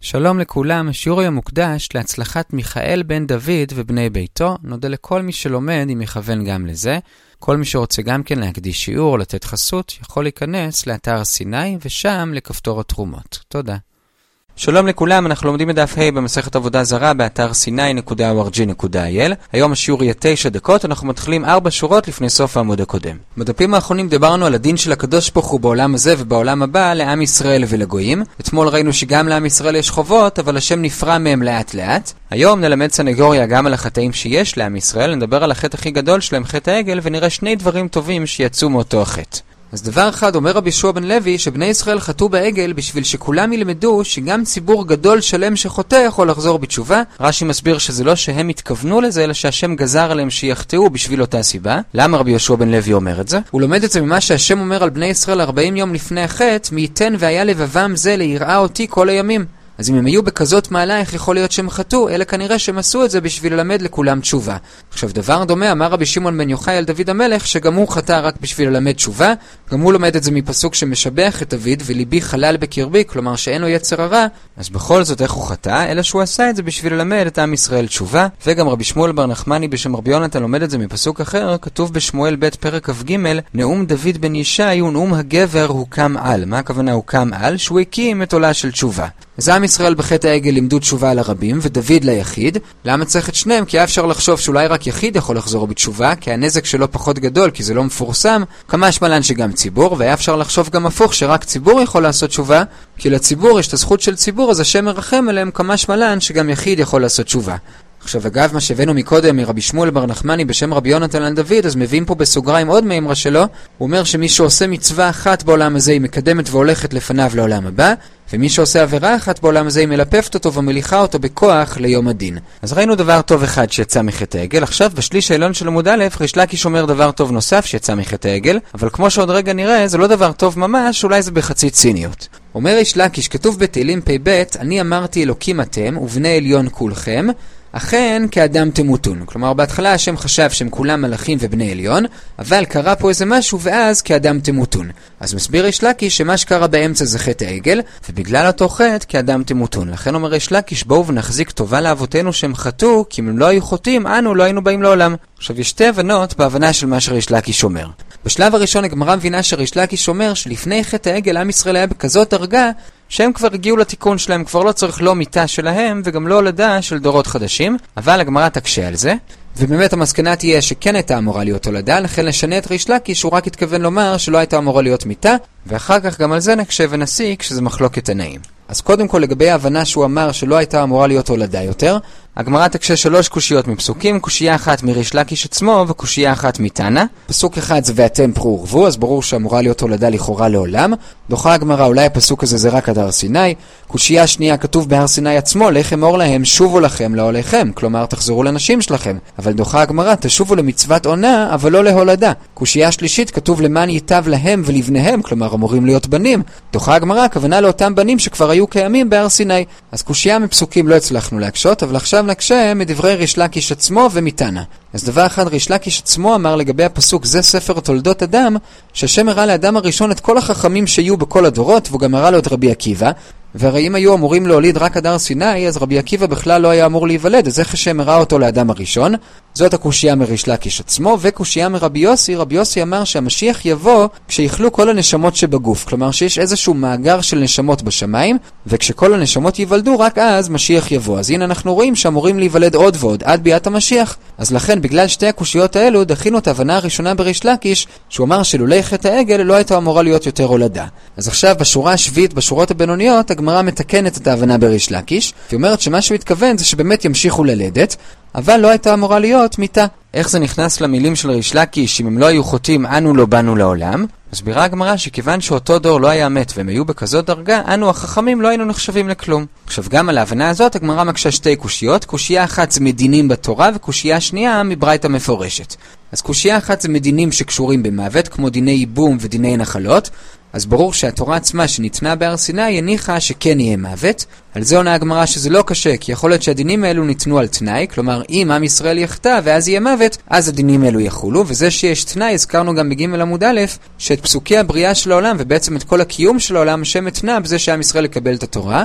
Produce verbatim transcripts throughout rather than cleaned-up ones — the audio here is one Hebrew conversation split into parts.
שלום לכולם, השיעור היום מוקדש להצלחת מיכאל בן דוד ובני ביתו. נודה לכל מי שלומד אם יכוון גם לזה. כל מי שרוצה גם כן להקדיש שיעור או לתת חסות יכול להיכנס לאתר סיני ושם לכפתור התרומות. תודה. שלום לכולם, אנחנו לומדים בדף ה' במסכת עבודה זרה באתר סיני נקודה או אר ג'י נקודה איי אל. היום השיעור יהיה תשע דקות, אנחנו מתחילים ארבע שורות לפני סוף העמוד הקודם. בדפים האחרונים דיברנו על הדין של הקדוש ברוך הוא בעולם הזה ובעולם הבא לעם ישראל ולגויים. אתמול ראינו שגם לעם ישראל יש חובות, אבל השם נפרע מהם לאט לאט. היום נלמד סנגוריה גם על החטאים שיש לעם ישראל, נדבר על החטא הכי גדול שלהם, חטא העגל, ונראה שני דברים טובים שיצאו מאותו החטא. אז דבר אחד, אומר רבי יהושע בן לוי שבני ישראל חטאו בעגל בשביל שכולם ילמדו שגם ציבור גדול שלם שחוטא יכול לחזור בתשובה. רש"י מסביר שזה לא שהם התכוונו לזה, אלא שהשם גזר עליהם שיחטאו בשביל אותה סיבה. למה רבי יהושע בן לוי אומר את זה? הוא לומד את זה ממה שהשם אומר על בני ישראל ארבעים יום לפני החטא, מי ייתן והיה לבבם זה ליראה אותי כל הימים. אז אם הם היו בכזאת מעלה, איך יכול להיות שהם חטאו? אלא כנראה שהם עשו את זה בשביל ללמד לכולם תשובה. עכשיו, דבר דומה, אמר רבי שמעון בן יוחאי על דוד המלך, שגם הוא חטא רק בשביל ללמד תשובה. גם הוא לומד את זה מפסוק שמשבח את דוד, וליבי חלל בקרבי, כלומר שאין לו יצר הרע. אז בכל זאת, איך הוא חטא? אלא שהוא עשה את זה בשביל ללמד את עם ישראל תשובה. וגם רבי שמואל בר נחמני בשם רבי יונתן לומד את זה מפסוק אחר, כתוב בשמואל ב' פרק כ"ג, נאום דוד בן ישי הוא נאום הגבר הוקם על. מה הכוונה הוקם על? שהוא הקים את עולה של תשובה. אז עם ישראל בחטא העגל לימדו תשובה לרבים, ודוד ליחיד. למה צריך את שניהם? כי אפשר לחשוב שאולי רק יחיד יכול לחזור בתשובה, כי הנזק שלו פחות גדול, כי זה לא מפורסם, כמה שמלן שגם ציבור, והיה אפשר לחשוב גם הפוך שרק ציבור יכול לעשות תשובה, כי לציבור יש את הזכות של ציבור, אז השם מרחם עליהם כמה שמלן שגם יחיד יכול לעשות תשובה. עכשיו אגב, מה שהבאנו מקודם מרבי שמואל בר נחמני בשם רבי יונתן על דוד, אז מביאים פה בסוגריים עוד מאמרה שלו. הוא אומר שמי שעושה מצווה אחת בעולם הזה היא מקדמת והולכת לפניו לעולם הבא, ומי שעושה עבירה אחת בעולם הזה היא מלפפת אותו ומליכה אותו בכוח ליום הדין. אז ראינו דבר טוב אחד שיצא מחטא העגל. עכשיו בשליש העליון של עמוד א' ריש לקיש אומר דבר טוב נוסף שיצא מחטא העגל, אבל כמו שעוד רגע נראה זה לא דבר טוב ממש, אולי זה בחצי ציניות. אומר ריש לקיש, כתוב בתהילים פ"ב, אני אמרתי אלוקים אתם ובני עליון כולכם, אכן כאדם תמותון. כלומר בהתחלה השם חשב שהם כולם מלאכים ובני עליון, אבל קרה פה איזה משהו ואז כאדם תמותון. אז מסביר ריש לקיש שמה שקרה באמצע זה חטא העגל, ובגלל אותו חטא כאדם תמותון. לכן אומר ריש לקיש, בואו ונחזיק טובה לאבותינו שהם חטאו, כי אם הם לא היו חוטאים אנו לא היינו באים לעולם. עכשיו יש שתי הבנות בהבנה של מה שריש לקיש אומר. בשלב הראשון הגמרא מבינה שריש לקיש אומר שלפני חטא העגל עם ישראל היה בכזאת דרגה שהם כבר הגיעו לתיקון שלהם, כבר לא צריך לא מיטה שלהם וגם לא הולדה של דורות חדשים, אבל הגמרא תקשה על זה. ובאמת המסקנה תהיה שכן הייתה אמורה להיות הולדה, לכן לשנה את ריש לקיש שהוא רק התכוון לומר שלא הייתה אמורה להיות מיטה, ואחר כך גם על זה נקשה ונסיק שזה מחלוקת תנאים. אז קודם כל לגבי ההבנה שהוא אמר שלא הייתה אמורה להיות הולדה יותר, הגמרא תקשה שלוש קושיות מפסוקים, קושייה אחת מריש לקיש עצמו וקושייה אחת מתנא. פסוק אחד זה ואתם פרו ורבו, אז ברור שאמורה להיות הולדה לכאורה לעולם. דוחה הגמרא, אולי הפסוק הזה זה רק עד הר סיני. קושייה שנייה, כתוב בהר סיני עצמו, לך אמור להם שובו לכם לעוליכם, כלומר תחזרו לנשים שלכם. אבל דוחה הגמרא, תשובו למצוות עונה אבל לא להולדה. קושייה שלישית, כתוב למען ייטב להם ולבניהם, כלומר אמורים להיות בנים. דוחה הגמרא, הכוונה לאותם בנים שכבר היו קיימים בהר סיני. אז קושייה מפסוקים לא הצלחנו להקשות, אבל עכשיו נקשה מדברי ריש לקיש עצמו ומתנא. אז דבר אחד, ריש לקיש עצמו אמר לגבי הפסוק זה ספר תולדות אדם, שהשם הראה לאדם הראשון את כל החכמים שיהיו בכל הדורות, והוא גם הראה לו את רבי עקיבא. והרי אם היו אמורים להוליד רק עד הר סיני, אז רבי עקיבא בכלל לא היה אמור להיוולד, אז איך השם הראה אותו לאדם הראשון? זאת הקושייה מריש לקיש עצמו, וקושייה מרבי יוסי. רבי יוסי אמר שהמשיח יבוא כשיכלו כל הנשמות שבגוף, כלומר שיש איזשהו מאגר של נשמות בשמיים, וכשכל הנשמות ייוולדו רק אז משיח יבוא. אז הנה אנחנו רואים שאמורים להיוולד עוד ועוד עד ביאת המשיח. אז לכן בגלל שתי הקושיות האלו דחינו את ההבנה הראשונה בריש לקיש, שהוא אמר שלולי חטא העגל לא הייתה אמורה להיות יותר הולדה. אז עכשיו בשורה השביעית, בשורות הבינוניות, הגמרא מתקנת את ההבנה בריש לקיש, והיא אומרת שמה שהוא התכוון זה שבאמת ימשיכו ללדת, אבל לא הייתה אמורה להיות מיטה. איך זה נכנס למילים של ריש לקיש, אם הם לא היו חוטאים אנו לא באנו לעולם? מסבירה הגמרא שכיוון שאותו דור לא היה מת והם היו בכזאת דרגה, אנו החכמים לא היינו נחשבים לכלום. עכשיו גם על ההבנה הזאת הגמרא מקשה שתי קושיות, קושייה אחת זה מדינים בתורה וקושייה שנייה מברייתא מפורשת. אז קושייה אחת זה מדינים שקשורים במוות כמו דיני ייבום ודיני נחלות, אז ברור שהתורה עצמה שניתנה בהר סיני הניחה שכן יהיה מוות. על זה עונה הגמרא שזה לא קשה, כי יכול להיות שהדינים האלו ניתנו על תנאי, כלומר אם עם ישראל יחטא ואז יהיה מוות, אז הדינים האלו יחולו, וזה שיש תנאי, הזכרנו גם בג' עמוד א', שאת פסוקי הבריאה של העולם ובעצם את כל הקיום של העולם השם התנה בזה שעם ישראל יקבל את התורה.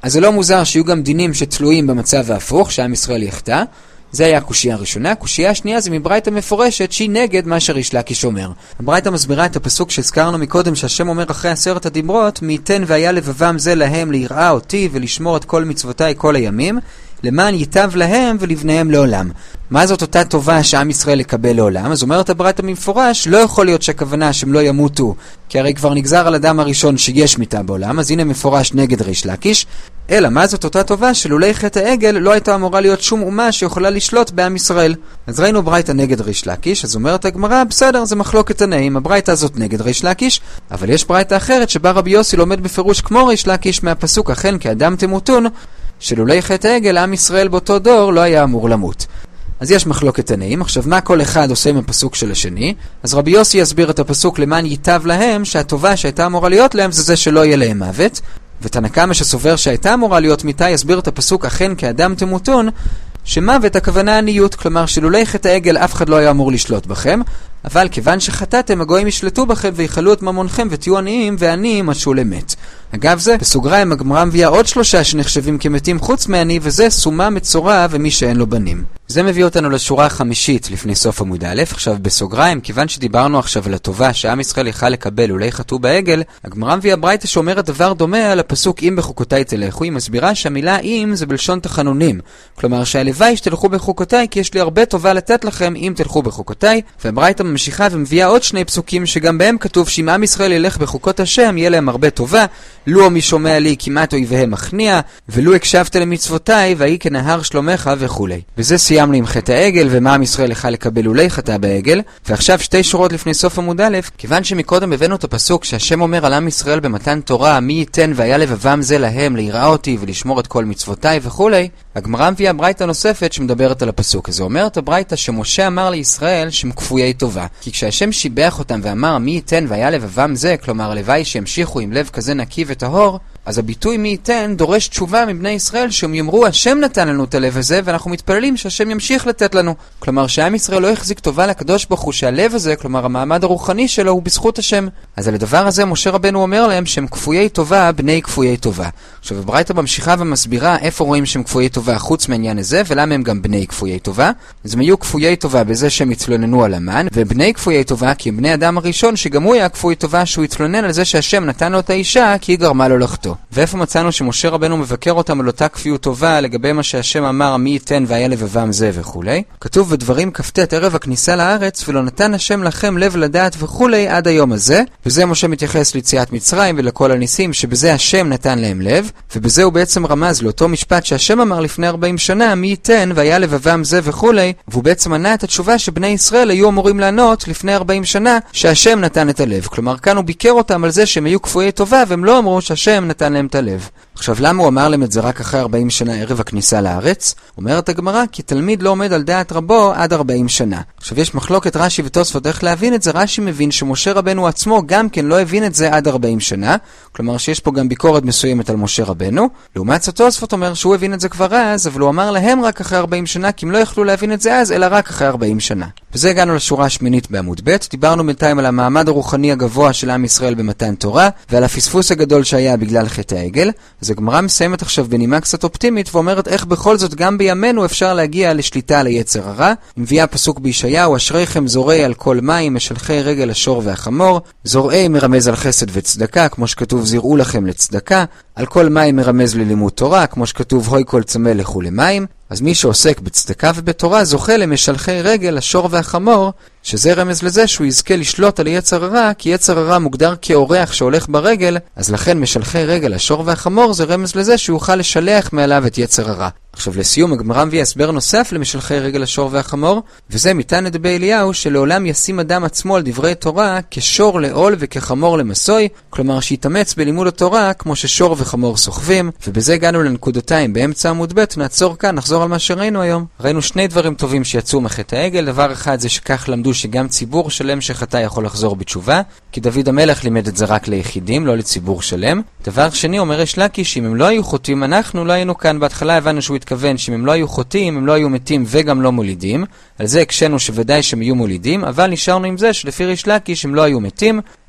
אז זה לא מוזר שיהיו גם דינים שתלויים במצב ההפוך, שעם ישראל יחטא. זה היה הקושייה הראשונה. הקושייה השנייה זה מברייתא מפורשת שהיא נגד מה שריש לקיש אומר. הברייתא מסבירה את הפסוק שהזכרנו מקודם, שהשם אומר אחרי עשרת הדיברות, מי ייתן והיה לבבם זה להם ליראה אותי ולשמור את כל מצוותיי כל הימים, למען ייטב להם ולבניהם לעולם. מה זאת אותה טובה שעם ישראל יקבל לעולם? אז אומרת הברייתא במפורש, לא יכול להיות שהכוונה שהם לא ימותו, כי הרי כבר נגזר על אדם הראשון שיש מיתה בעולם, אז הנה מפורש נגד ריש לקיש. אלא מה זאת אותה טובה שלולי חטא העגל לא הייתה אמורה להיות שום אומה שיכולה לשלוט בעם ישראל. אז ראינו ברייתא נגד ריש לקיש, אז אומרת הגמרא, בסדר, זה מחלוקת תנאים, הברייתא הזאת נגד ריש לקיש, אבל יש ברייתא אחרת שבה רבי יוסי לומד בפירוש כמו ריש לקיש מהפסוק אכן כאדם תמותון, שלולי חטא העגל עם ישראל באותו דור לא היה אמור למות. אז יש מחלוקת תנאים. עכשיו מה כל אחד עושה עם הפסוק של השני? אז רבי יוסי יסביר את הפסוק למען ייטב להם, שהטובה שהייתה אמורה להיות להם זה זה שלא יהיה להם מוות, ותנא קמא שסובר שהייתה אמורה להיות מיתה יסביר את הפסוק אכן כאדם תמותון, שמוות הכוונה עניות, כלומר שלולי חטא העגל אף אחד לא היה אמור לשלוט בכם, אבל כיוון שחטאתם הגויים ישלטו בכם ויחלו את ממונכם ותהיו עניים, ועניים משול למת. אגב זה, בסוגריים הגמרא מביאה עוד שלושה שנחשבים כמתים חוץ מעני, וזה סומה, מצורע ומי שאין לו בנים. זה מביא אותנו לשורה החמישית לפני סוף עמוד א'. עכשיו בסוגריים, כיוון שדיברנו עכשיו על הטובה שעם ישראל יכל לקבל אולי חטאו בעגל, הגמרא מביאה ברייתא שאומרת דבר דומה על הפסוק אם בחוקותיי תלכו. היא מסבירה שהמילה אם זה בלשון תחנונים, כלומר שהלוואי שתלכו בחוקותיי כי יש לי הרבה טובה לתת לכם אם תלכו בחוקותיי. והברייתא ממשיכה ומביאה עוד שני פסוקים שגם בהם כתוב שאם עם ישראל ילך בחוקות השם יהיה להם הרבה טובה, לו מי שומע לי כמעט אויביהם מכניע, ולו הקשבת למצוותיי והיא כנהר שלומך וכו'. וזה סיימנו עם חטא העגל ומה עם ישראל יכל לקבל אולי חטא בעגל. ועכשיו שתי שורות לפני סוף עמוד א', כיוון שמקודם הבאנו את הפסוק שהשם אומר על עם ישראל במתן תורה מי ייתן והיה לבבם זה להם ליראה אותי ולשמור את כל מצוותיי וכו', הגמרא מביאה ברייתא נוספת שמדברת על הפסוק הזה. אומרת הברייתא שמשה אמר לישראל שהם כפויי טובה, כי כשהשם שיבח אותם ואמר מי ייתן והיה לבבם זה, כלומר הלוואי שימשיכו עם לב כזה נקי וטהור, אז הביטוי מי ייתן דורש תשובה מבני ישראל שהם יאמרו השם נתן לנו את הלב הזה ואנחנו מתפללים שהשם ימשיך לתת לנו. כלומר שעם ישראל לא יחזיק טובה לקדוש ברוך הוא שהלב הזה, כלומר המעמד הרוחני שלו הוא בזכות השם. אז על הדבר הזה משה רבנו אומר להם שהם כפויי טובה בני כפויי טובה. עכשיו הברייתא ממשיכה ומסבירה איפה רואים שהם כפויי טובה חוץ מהעניין הזה ולמה הם גם בני כפויי טובה. אז הם היו כפויי טובה בזה שהם התלוננו על המן, ובני כפויי טובה כי הם בני אדם הראשון שגם הוא היה כפוי טובה שהוא התלונן על זה שהשם נתן לו את האישה כי היא גרמה לו לחטוא. ואיפה מצאנו שמשה רבנו מבקר אותם על אותה כפיות טובה לגבי מה שהשם אמר מי ייתן והיה לבבם זה וכו'. כתוב בדברים כ"ט ערב הכניסה לארץ ולא נתן השם לכם לב לדעת וכו' עד היום הזה, וזה משה מתייחס ליציאת מצרים ולכל הניסים שבזה השם נתן להם לב, ובזה הוא בעצם רמז לאותו משפט שהשם אמר לפני ארבעים שנה מי ייתן והיה לבבם זה וכו', והוא בעצם ענה את התשובה שבני ישראל היו אמורים לענות לפני ארבעים שנה שהשם נתן את הלב. כלומר כאן הוא ביקר אותם על זה שהם היו כפויי טובה והם לא אמרו שהשם נתן להם את הלב. עכשיו למה הוא אמר להם את זה רק אחרי ארבעים שנה ערב הכניסה לארץ? אומרת הגמרא כי תלמיד לא עומד על דעת רבו עד ארבעים שנה. עכשיו יש מחלוקת רש"י ותוספות איך להבין את זה. רש"י מבין שמשה רבנו עצמו גם כן לא הבין את זה עד ארבעים שנה, כלומר שיש פה גם ביקורת מסוימת על משה רבנו. לעומת זאת תוספות אומר שהוא הבין את זה כבר אז, אבל הוא אמר להם רק אחרי ארבעים שנה כי הם לא יכלו להבין את זה אז אלא רק אחרי ארבעים שנה. וזה הגענו לשורה השמינית בעמוד ב'. דיברנו בינתיים על המעמד הרוחני הגבוה של עם ישראל במתן תורה ועל הפספוס הגדול שהיה בגלל חטא העגל. אז הגמרא מסיימת עכשיו בנימה קצת אופטימית ואומרת איך בכל זאת גם בימינו אפשר להגיע לשליטה על היצר הרע. מביאה פסוק בישעיהו אשריכם זורעי על כל מים משלחי רגל השור והחמור. זורעי מרמז על חסד וצדקה כמו שכתוב זרעו לכם לצדקה. על כל מים מרמז ללימוד תורה כמו שכתוב הוי כל צמא לכו למים. אז מי שעוסק בצדקה ובתורה זוכה למשלחי רגל השור והחמור, שזה רמז לזה שהוא יזכה לשלוט על יצר הרע, כי יצר הרע מוגדר כאורח שהולך ברגל, אז לכן משלחי רגל השור והחמור זה רמז לזה שהוא יוכל לשלח מעליו את יצר הרע. עכשיו לסיום הגמרא מביא הסבר נוסף למשלחי רגל השור והחמור, וזה מתנא דבי אליהו שלעולם ישים אדם עצמו על דברי תורה כשור לעול וכחמור למסוי, כלומר שיתאמץ בלימוד התורה כמו ששור וחמור סוחבים. ובזה הגענו לנקודתיים באמצע עמוד ב'. נעצור כאן, נחזור על מה שראינו היום. ראינו שני דברים טובים שיצאו מחטא העגל. דבר אחד זה שכך למדו שגם ציבור שלם שחטא יכול לחזור בתשובה, כי דוד המלך לימד את זה רק ליחידים, לא לציבור שלם. דבר שני אומר ריש לקיש שאם הם לא היו חוטאים אנחנו לא היינו כאן. בהתחלה הבנו שהוא התכוון שאם הם לא היו חוטאים הם לא היו מתים וגם לא מולידים, על זה הקשנו שוודאי שהם יהיו מולידים, אבל נשארנו עם זה שלפי ריש לקיש הם לא היו מתים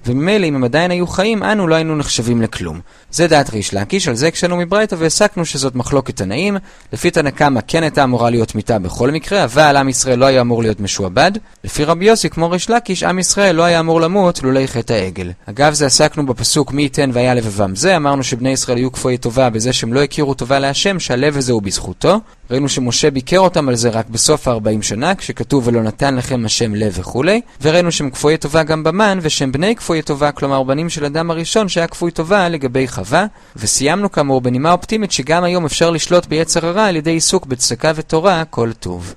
וממילא אם הם עדיין היו חיים, אנו לא היינו נחשבים לכלום. זה דעת ריש לקיש, על זה הקשנו מברייתא והסקנו שזאת מחלוקת תנאים. לפי תנא קמא כן הייתה אמורה להיות מיתה בכל מקרה, אבל עם ישראל לא היה אמור להיות משועבד. לפי רבי יוסי, כמו ריש לקיש, עם ישראל לא היה אמור למות לולי חטא העגל. אגב, זה עסקנו בפסוק מי ייתן והיה לבבם זה, אמרנו שבני ישראל היו כפויי טובה בזה שהם לא הכירו טובה להשם, שהלב הזה הוא בזכותו. ראינו שמשה ביקר אותם על זה רק בסוף ה-ארבעים שנה, כשכתוב ולא נתן לכם השם לב וכו'. וראינו שהם כפויי טובה גם במן, ושהם בני כפויי טובה, כלומר בנים של אדם הראשון שהיה כפוי טובה לגבי חווה. וסיימנו כאמור בנימה אופטימית שגם היום אפשר לשלוט ביצר הרע על ידי עיסוק בצדקה ותורה כל טוב.